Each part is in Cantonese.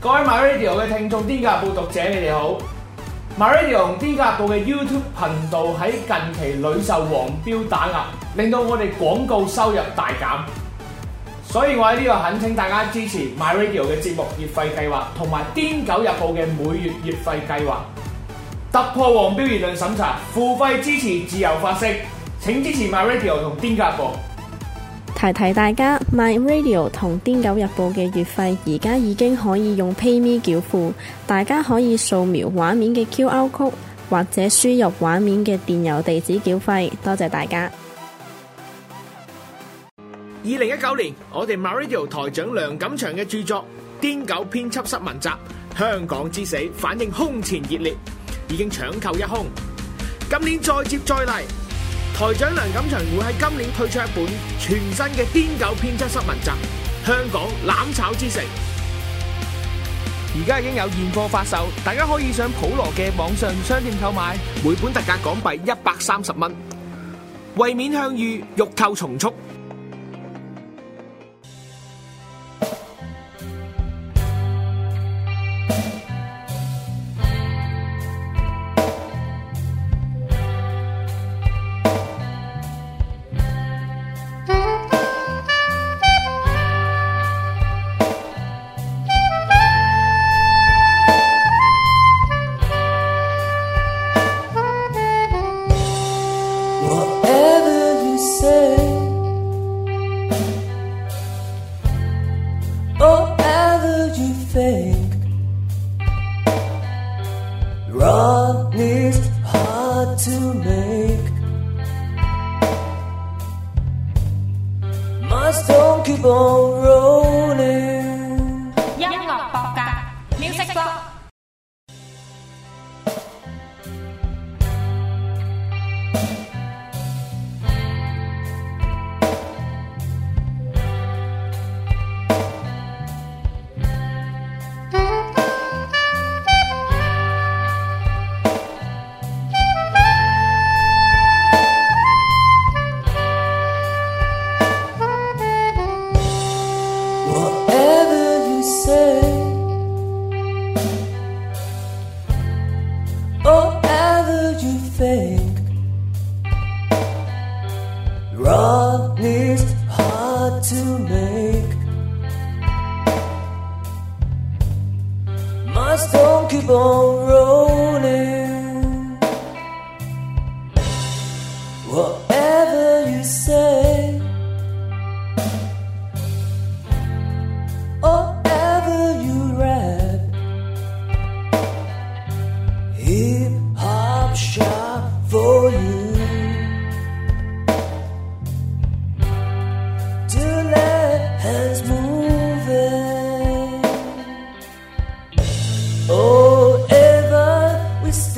各位 MyRadio 嘅聽眾，癲狗日報讀者，你哋好。MyRadio 同癲狗日報嘅 YouTube 頻道喺近期屢受黃標打壓，令到我哋廣告收入大減。所以我喺呢度懇請大家支持 MyRadio 嘅節目月費計劃，同埋癲狗日報嘅每月月費計劃。突破黃標言論審查，付費支持自由發聲。請支持 MyRadio 同癲狗日報。 提提大家 ，MyRadio 同癲狗日報嘅月費而家已經可以用 PayMe 繳付，大家可以掃描畫面嘅 QR Code 或者輸入畫面嘅電郵地址繳費。多謝大家。 2019年，我哋 MyRadio 台長梁錦祥嘅著作《癲狗編輯室文集：香港之死》反應空前熱烈，已經搶購一空。今年再接再厲。台長梁錦祥會喺今年推出一本全新嘅癲狗編輯室文集《香港攬炒之城》，而家已經有現貨發售，大家可以上普羅嘅網上商店購買，每本特價港幣130蚊，為免向隅，欲購從速。 音樂博格 Music Blog。 Oh, ever we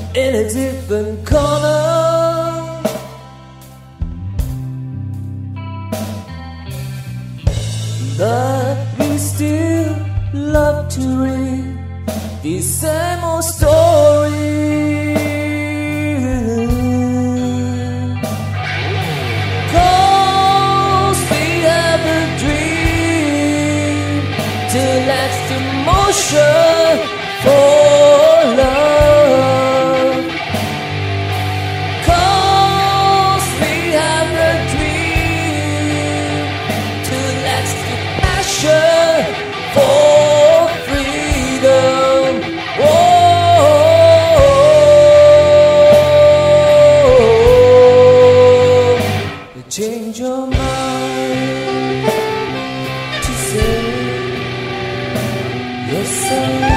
in a different corner. But we still love to read the same old story. 'Cause we have a dream to last emotion for love. 'Cause we have a dream to last passion for freedom. You change your mind to say yes, I do.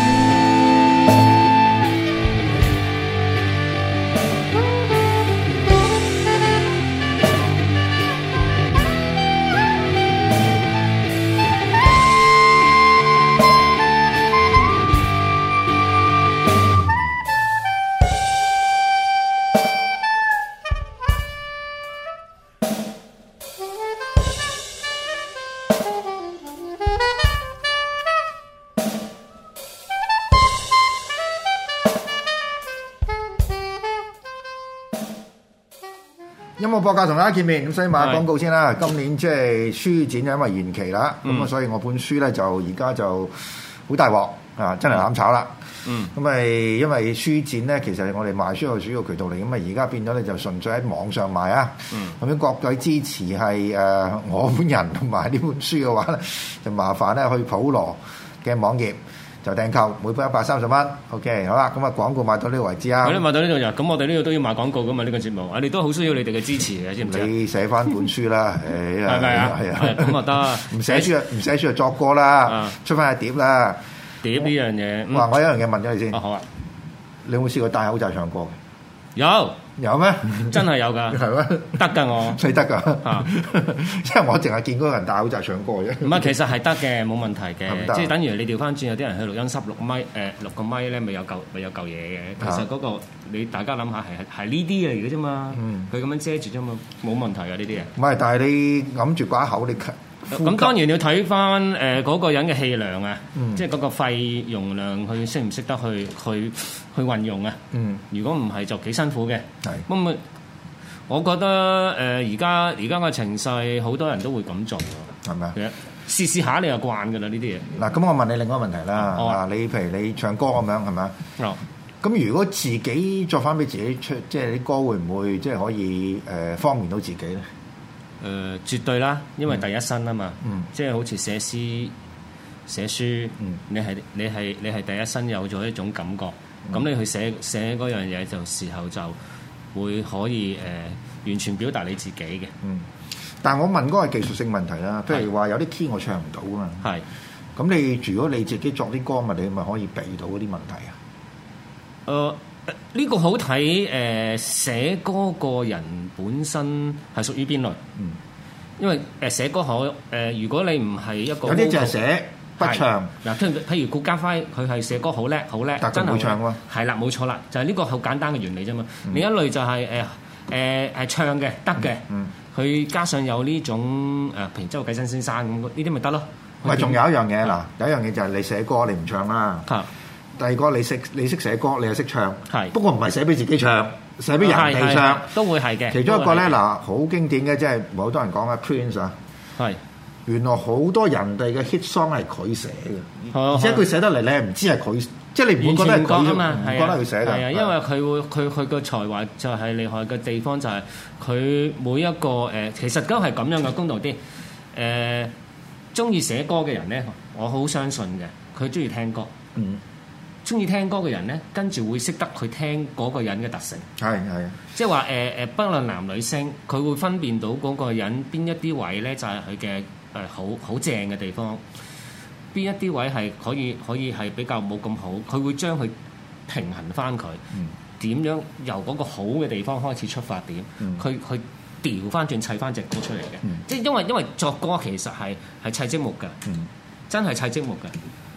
音樂博格同大家見面，咁所以賣下廣告先啦。今年即係書展因為延期啦，咁啊所以我本書咧就而家就好大鑊啊，真係攬炒啦。咁咪因為書展咧，其實我哋賣書嘅主要渠道嚟，咁啊而家變咗咧就純粹喺網上賣啊。咁樣各位支持係我本人同埋呢本書嘅話咧，就麻煩咧去普羅嘅網頁。就訂購，每本130蚊。OK， 好啦，咁啊廣告賣到呢度為止啊。 咁你賣到呢度就，咁我哋呢度都要賣廣告噶嘛？呢個節目，我哋都好需要你哋嘅支持嘅，知唔知？ 你寫翻本書啦， 係咪啊？係啊，咁啊得。唔寫書就作歌啦，出翻隻碟啦。碟呢樣嘢， 哇！我有一樣嘢問咗你先。 好啊。 你有冇試過戴口罩唱歌嘅？ 有咩？真係有㗎， 係咩？ 得㗎我， 你得㗎，因為我淨係見嗰個人戴口罩唱歌啫。 唔係，其實係得嘅，冇問題嘅，即係等於你調翻轉，有啲人去錄音室錄個咪咧，咪有嚿嘢嘅。其實嗰個你大家諗下係呢啲嚟嘅啫嘛，佢咁樣遮住啫嘛，冇問題嘅呢啲嘢。唔係，但係你揞住把口，你咁當然你要睇翻嗰個人嘅氣量啊，即係嗰個肺容量，佢識唔識得去運用啊？如果唔係就幾辛苦嘅。咁我覺得而家嘅情勢，好多人都會咁做㗎， 係咪啊？ 試下你就慣㗎啦呢啲嘢。 嗱，咁我問你另外一個問題啦。你譬如你唱歌咁樣係咪啊？咁如果自己作翻俾自己出，即係啲歌會唔會即係可以方便到自己咧？ 絕對啦，因為第一身啊嘛，即係好似寫詩、寫書，你係第一身有咗一種感覺，咁你去寫嗰樣嘢就時候就會可以完全表達你自己嘅。 但係我問嗰個係技術性問題啦，譬如話有啲 key 我唱唔到啊嘛，係，咁你如果你自己作啲歌咪你咪可以避到嗰啲問題啊？ 呢個好睇寫歌個人本身係屬於邊類，因為寫歌好如果你唔係一個有啲就係寫不唱嗱，譬如顧嘉輝佢係寫歌好叻， 但係佢冇唱喎， 係啦冇錯啦，就係呢個好簡單嘅原理啫嘛。另一類就係係唱嘅得嘅，佢加上有呢種譬如周繼新先生咁呢啲咪得咯。 喂，仲有一樣嘢嗱，有一樣嘢就係你寫歌你唔唱啦。第二個你識寫歌，你又識唱，不過唔係寫俾自己唱，寫俾人哋唱都會係嘅。 其中一個咧嗱，好經典嘅，即係好多人講嘅 Prince 啊，係原來好多人哋嘅 hit song 係佢寫嘅，而且佢寫得嚟你係唔知係佢，即係你唔會覺得係佢啊嘛，唔覺得佢寫嘅。 係啊，因為佢個才華就係厲害嘅地方就係佢每一個其實都係咁樣嘅公道啲中意寫歌嘅人咧，我好相信嘅，佢中意聽歌。中意聽歌嘅人咧，跟住會識得去聽嗰個人嘅特性。係，即係話不論男女聲，佢會分辨到嗰個人邊一啲位咧，就係佢嘅好正嘅地方。邊一啲位係可以係比較冇咁好，佢會將佢平衡翻佢。點樣由嗰個好嘅地方開始出發點，佢調翻轉砌翻隻歌出嚟嘅。即係因為作歌其實係砌積木嘅，真係砌積木嘅。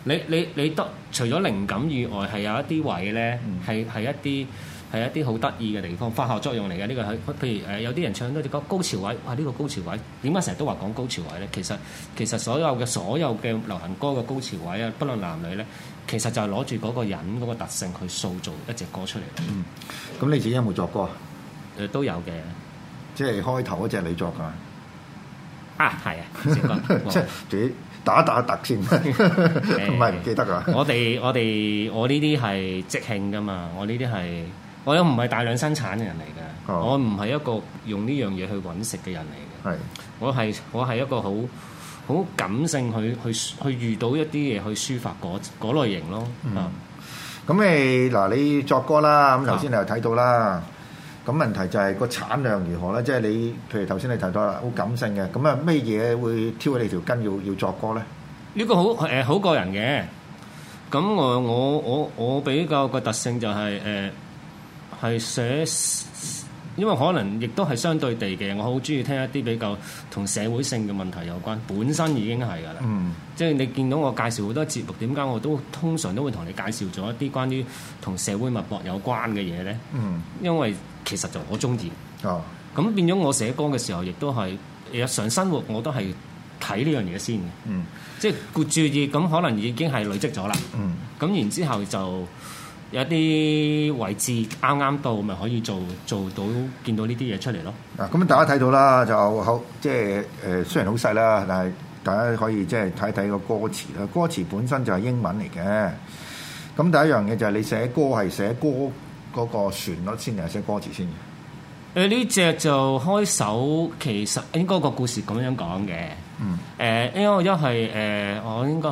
你得除咗靈感以外，係有一啲位咧，係一啲好得意嘅地方，化學作用嚟嘅呢個係。譬如有啲人唱到你講高潮位，哇！呢個高潮位點解成日都話講高潮位咧？其實所有嘅流行歌嘅高潮位啊，不論男女咧，其實就係攞住嗰個人嗰個特性去塑造一隻歌出嚟。 咁你自己有冇作歌啊？ 都有嘅， 即係開頭嗰隻你作㗎？ 啊，係啊， 即係自己打突先，唔係唔記得㗎。 我呢啲係即興㗎嘛，我又唔係大量生產嘅人嚟嘅，我唔係一個用呢樣嘢去揾食嘅人嚟嘅。係，我係一個好感性去遇到一啲嘢去抒發嗰類型咯。 咁你作歌啦，咁頭先你又睇到啦。咁問題就係個產量如何咧？即係你譬如頭先你提到啦，好感性嘅，咁啊咩嘢會挑起你條筋要作歌咧？ 呢個好個人嘅。咁我比較個特性就係寫，因為可能亦都係相對地嘅，我好中意聽一啲比較同社會性嘅問題有關，本身已經係㗎啦。即係你見到我介紹好多節目，點解我都通常都會同你介紹咗一啲關於同社會脈搏有關嘅嘢咧？因為其實就我中意。咁變咗我寫歌嘅時候，亦都係日常生活我都係睇呢樣嘢先嘅。即係注意，咁可能已經係累積咗啦。咁然之後就有啲位置啱啱到，咪可以做到見到呢啲嘢出嚟咯。 咁大家睇到啦，就好即係雖然好細啦，但係大家可以即係睇睇個歌詞啦。歌詞本身就係英文嚟嘅。咁第一樣嘢就係你寫歌係寫歌嗰個旋律先定係寫歌詞先嘅？ 呢隻就開首，其實應該個故事咁樣講嘅。因為我應該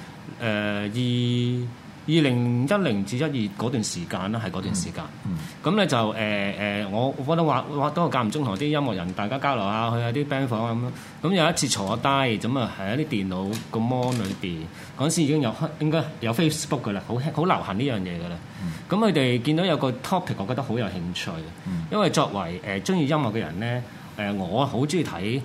係2010至12嗰段時間啦，係嗰段時間。咁咧就我覺得話都係間唔中同啲音樂人大家交流下，去下啲 band 房咁樣。咁有一次坐低，咁啊喺一啲電腦個 mon 裏邊，嗰陣時已經應該有 Facebook 㗎啦，好流行呢樣嘢㗎啦。咁佢哋見到有個 topic，我覺得好有興趣。因為作為中意音樂嘅人咧，我好中意睇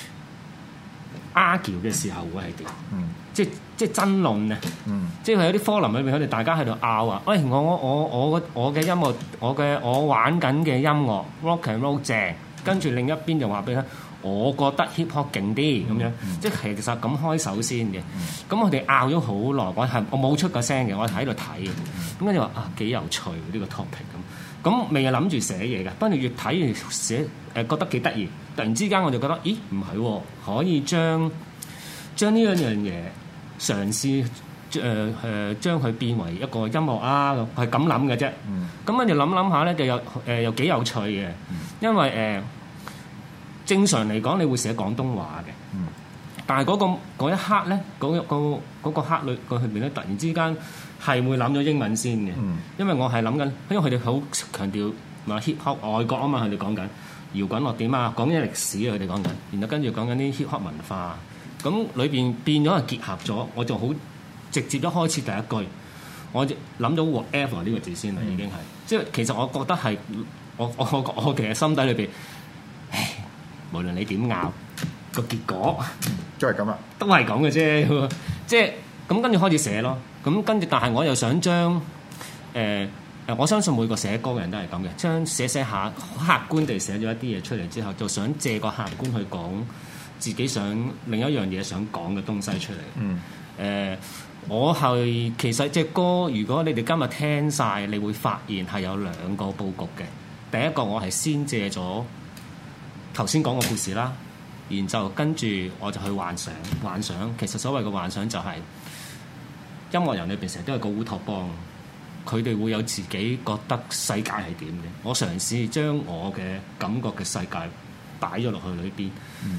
argue 嘅時候會係點？即係爭論啊！即係有啲 forum 裏邊，佢哋大家喺度拗啊！喂，我嘅音樂，我玩緊嘅音樂 rock and roll 正，跟住另一邊就話俾佢，我覺得 hip hop 勁啲咁樣。即係其實咁開首先嘅。咁佢哋拗咗好耐，我冇出個聲嘅，我喺度睇嘅。咁跟住話幾有趣呢個 topic 咁。咁未係諗住寫嘢嘅，不過越睇越寫覺得幾得意。突然之間我就覺得，咦唔係喎，可以將呢樣嘢嘗試將佢變為一個音樂啊，係咁諗嘅啫。咁跟住諗下咧，就又幾有趣嘅，因為正常嚟講，你會寫廣東話嘅，但係嗰一刻咧，嗰個刻裏邊咧，突然之間係會諗咗英文先嘅，因為我係諗緊，因為佢哋好強調話 hip hop 外國啊嘛，佢哋講緊搖滾樂點啊，講緊歷史啊，佢哋講緊，然後跟住講緊啲 hip hop 文化。咁裏邊變咗係結合咗，我就好直接一開始第一句，我就諗到 whatever 呢個字先啦，已經係，即係其實我覺得係我其實心底裏邊，唉，無論你點拗個結果， 都係咁啊， 都係咁嘅啫，即係咁跟住開始寫咯，咁跟住但係我又想將我相信每個寫歌嘅人都係咁嘅，將寫下客觀地寫咗一啲嘢出嚟之後，就想借個客觀去講自己想另一樣嘢想講嘅東西出嚟。我係其實隻歌，如果你哋今日聽晒，你會發現係有兩個佈局嘅。第一個我係先借咗頭先講個故事啦，然後跟住我就去幻想。其實所謂嘅幻想就係音樂人裏邊成日都係個烏托邦，佢哋會有自己覺得世界係點嘅。我嘗試將我嘅感覺嘅世界擺咗落去裏邊。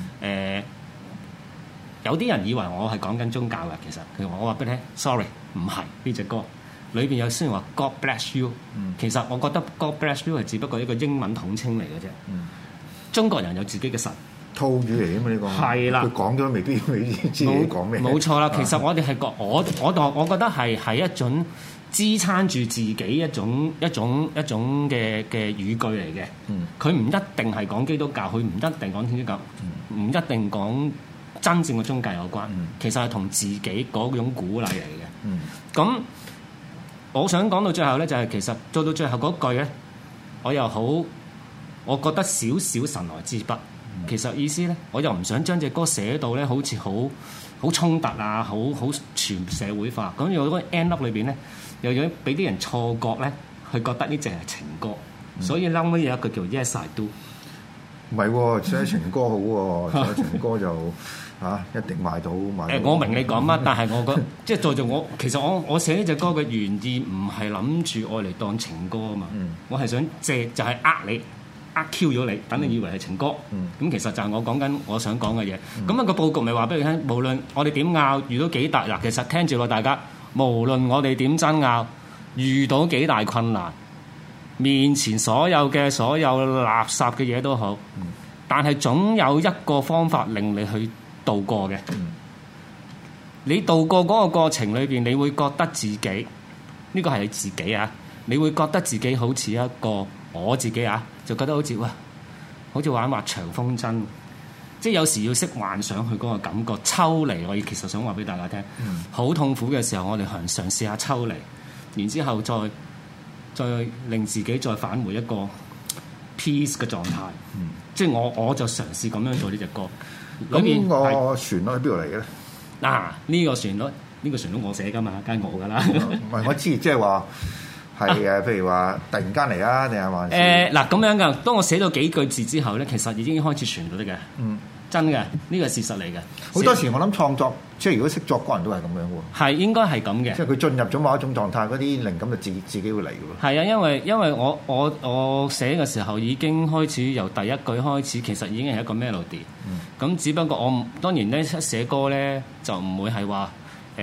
有啲人以為我係講緊宗教嘅，其實佢話我話俾你聽 ，sorry， 唔係呢隻歌裏邊有雖然話 God bless you，其實我覺得 God bless you 係只不過一個英文統稱嚟嘅啫。中國人有自己嘅神， 套語嚟啊嘛呢個，係啦，佢講咗未必知你講咩。 冇錯啦，其實我哋係我覺得係一種支撐住自己一種嘅語句嚟嘅。佢唔一定係講基督教，佢唔一定講天主教，唔一定講真正嘅中介有關，其實係同自己嗰種鼓勵嚟嘅。咁我想講到最後咧，就係其實做到最後嗰句咧，我又好，我覺得少少神來之筆。其實意思咧，我又唔想將隻歌寫到咧，好似好衝突啊，好全社會化。咁如果嗰個 end up 裏邊咧，又有俾啲人錯覺咧，去覺得呢隻係情歌。所以後尾有一句叫 Yes I Do。 唔係喎，寫情歌好喎，寫情歌就一定賣到。 我明你講乜，但係我覺得即係在我其實我寫呢隻歌嘅原意唔係諗住愛嚟當情歌啊嘛，我係想借就係你。Q 咗你，等你以為係情歌，咁其實就係我講緊我想講嘅嘢。咁個佈局咪話俾你聽，無論我哋點拗，遇到幾大嗱，其實聽住咯，大家無論我哋點爭拗，遇到幾大困難，面前所有垃圾嘅嘢都好，但係總有一個方法令你去度過嘅。你度過嗰個過程裏邊，你會覺得自己呢個係你自己啊，你會覺得自己好似一個我自己啊。就覺得好似好似玩滑長風箏，即係有時要識幻想佢嗰個感覺，抽離。我其實想話俾大家聽，好痛苦嘅時候，我哋嘗試下抽離，然之後再令自己再返回一個 peace 嘅狀態。即係我就嘗試咁樣做呢隻歌。 咁個旋律喺邊度嚟嘅咧？ 呢個旋律我寫㗎嘛，梗係我㗎啦。 唔係我知，即係話。係譬如話突然間嚟啊，定係話嗱咁樣㗎。當我寫咗幾句字之後咧，其實已經開始傳到嘅。真嘅，呢個係事實嚟嘅。 好多時我諗創作，即係如果識作歌人都係咁樣喎。 係應該係咁嘅。即係佢進入咗某一種狀態，嗰啲靈感就自己會嚟嘅喎。 係啊，因為我寫嘅時候已經開始由第一句開始，其實已經係一個 melody。咁只不過我當然咧寫歌咧就唔會係話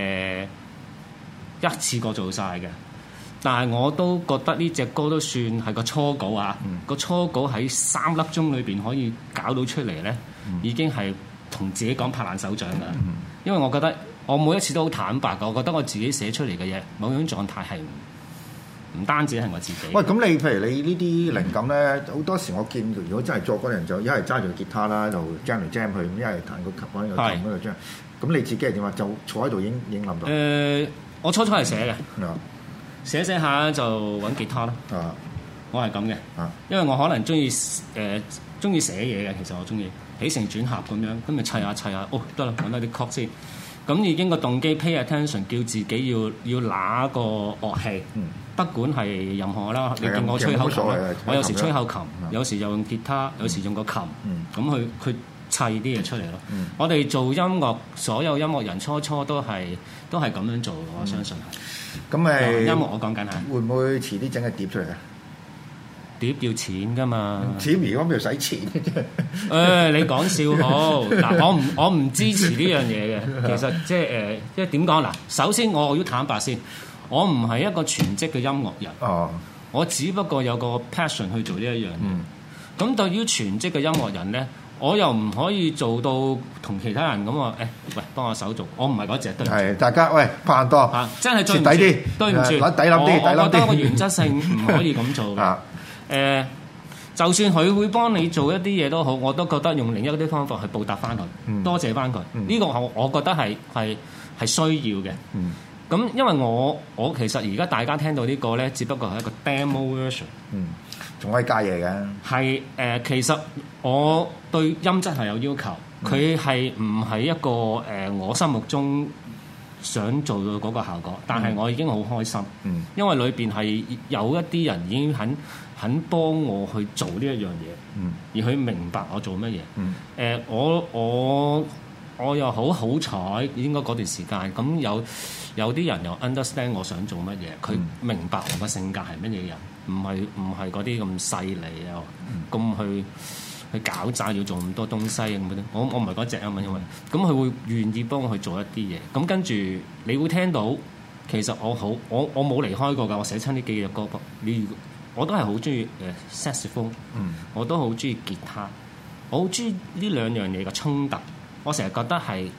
一次過做晒嘅。但係我都覺得呢隻歌都算係個初稿啊！個初稿喺3粒鐘裏邊可以搞到出嚟咧，已經係同自己講拍爛手掌㗎。因為我覺得我每一次都好坦白㗎，我覺得我自己寫出嚟嘅嘢，某種狀態係唔單止係我自己。 喂，咁你譬如你呢啲靈感咧，好多時我見如果真係作嗰人就一係揸住吉他啦，就 jam 嚟 jam 去，一係彈個琴，一係彈嗰個 jam。咁你自己係點啊？就坐喺度已經諗到。 我初係寫嘅。寫下就揾吉他啦。我係咁嘅。因為我可能中意寫嘢嘅，其實我中意起承轉合咁樣，咁咪砌下，得啦，揾到啲曲先。咁已經個動機 pay attention，叫自己要拿個樂器，不管係任何啦。你見我吹口琴，我有時吹口琴，有時又用吉他，有時用個琴，咁佢砌啲嘢出嚟咯。我哋做音樂，所有音樂人初都係咁樣做，我相信係。 咁咪音樂我講緊係會唔會遲啲整個碟出嚟啊？ 碟要錢㗎嘛？ 碟如果邊度使錢嘅啫？ 你講笑好嗱，我唔支持呢樣嘢嘅。其實即係點講嗱？首先我要坦白先，我唔係一個全職嘅音樂人。我只不過有個 passion 去做呢一樣嘢。咁對於全職嘅音樂人咧，我又唔可以做到同其他人咁話，喂，幫我手做，我唔係嗰隻。對唔住， 係大家喂拍多嚇，真係徹底啲， 對唔住， 抵諗啲， 我覺得個原則性唔可以咁做嘅。就算佢會幫你做一啲嘢都好，我都覺得用另一啲方法去報答翻佢，多謝翻佢。呢個我覺得係需要嘅。咁因為我其實而家大家聽到呢個咧，只不過係一個 demo version。 仲可以加嘢嘅。 係其實我對音質係有要求，佢係唔係一個我心目中想做到嗰個效果，但係我已經好開心，因為裏邊係有一啲人已經肯幫我去做呢一樣嘢，而佢明白我做乜嘢。我又好彩，應該嗰段時間咁有啲人又 understand 我想做乜嘢，佢明白我嘅性格係乜嘢人，唔係嗰啲咁勢利啊，咁去搞詐要做咁多東西咁嗰啲。我唔係嗰隻啊嘛，因為咁佢會願意幫我去做一啲嘢。咁跟住你會聽到，其實我冇離開過㗎。我寫親呢幾隻歌曲，我都係好中意saxophone，我都好中意吉他，我好中意呢兩樣嘢嘅衝突。我成日覺得係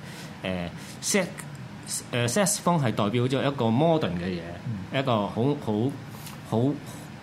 saxophone係代表咗一個 modern 嘅嘢，一個好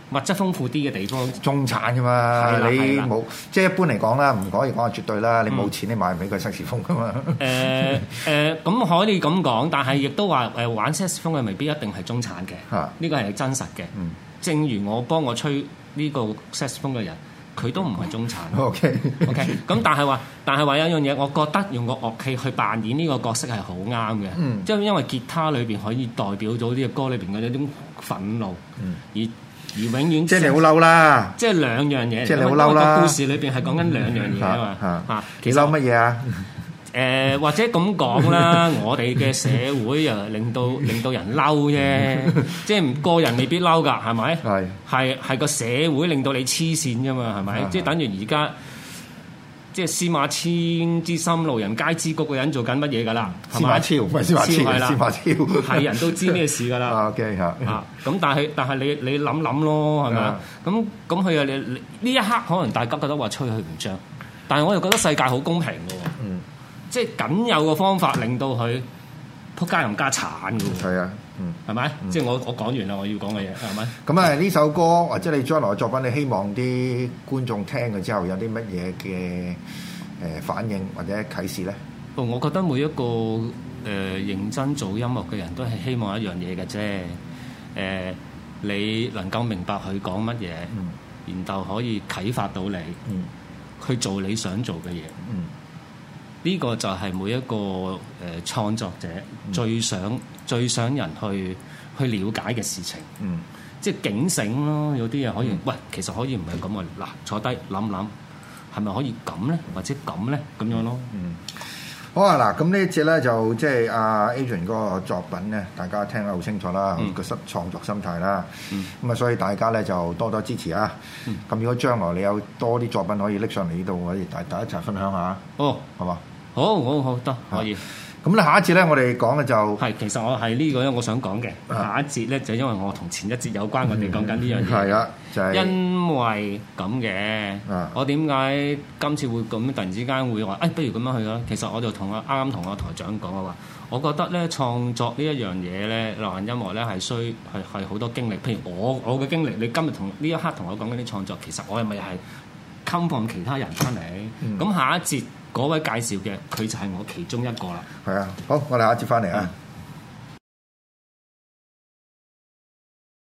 物質豐富啲嘅地方。 中產㗎嘛， 係啦你係啦冇即係一般嚟講啦，唔可以講係絕對啦。你冇錢，你買唔起個色士風㗎嘛。 咁可以咁講，但係亦都話玩色士風嘅未必一定係中產嘅， 啊呢個係真實嘅。正如我幫我吹呢個色士風嘅人，佢都唔係中產。 OK， OK， 咁但係話有一樣嘢，我覺得用個樂器去扮演呢個角色係好啱嘅，即係因為吉他裏邊可以代表到呢個歌裏邊嘅一種憤怒，而永遠即係你好嬲啦， 即係兩樣嘢， 即係你好嬲啦。 個故事裏邊係講緊兩樣嘢啊嘛嚇， 你嬲乜嘢啊？ 或者咁講啦，我哋嘅社會啊，令到人嬲啫，即係個人未必嬲㗎，係咪？係個社會令到你黐線啫嘛，係咪？即係等於而家即係司馬遷之心路人皆知嗰個人做緊乜嘢㗎啦？ 司馬超唔係司馬遷， 係啦， 司馬超係人都知咩事㗎啦。 OK 嚇咁但係你諗諗咯，係咪啊？咁佢啊，你呢一刻可能大家覺得話吹佢唔脹，但係我又覺得世界好公平㗎喎。即係僅有個方法令到佢撲街冚家產㗎喎。係啊， 係咪？即係我講完啦，我要講嘅嘢係咪？ 咁啊，呢首歌或者你將來嘅作品，你希望啲觀眾聽咗之後有啲乜嘢嘅反應或者啟示咧？ 我覺得每一個認真做音樂嘅人都係希望一樣嘢嘅啫。你能夠明白佢講乜嘢，然後可以啟發到你去做你想做嘅嘢。呢個就係每一個創作者最想人去了解嘅事情，即係警醒咯。有啲嘢可以，喂，其實可以唔係咁啊！嗱，坐低諗諗，係咪可以咁咧，或者咁咧，咁樣咯。 好啊，嗱，咁呢一節咧就即係阿 Adrian 嗰個作品咧，大家聽得好清楚啦，個創作心態啦。咁啊，所以大家咧就多多支持啊。咁如果將來你有多啲作品可以拎上嚟呢度，我哋大家一齊分享下。 哦， 係嘛？ 好得可以。 咁咧下一節咧，我哋講嘅就係其實我係呢個咧，我想講嘅下一節咧，就因為我同前一節有關，我哋講緊呢樣嘢。 係啊，就係因為咁嘅。我點解今次會咁突然之間會話不如咁樣去啦？其實我就啱啱同我台長講嘅話，我覺得咧創作呢一樣嘢咧，流行音樂咧係係好多經歷。譬如我嘅經歷，你今日同呢一刻同我講緊啲創作，其實我係咪係 come from 其他人翻嚟？咁下一節嗰位介紹嘅佢就係我其中一個啦。 係啊，好，我哋下一節翻嚟啊。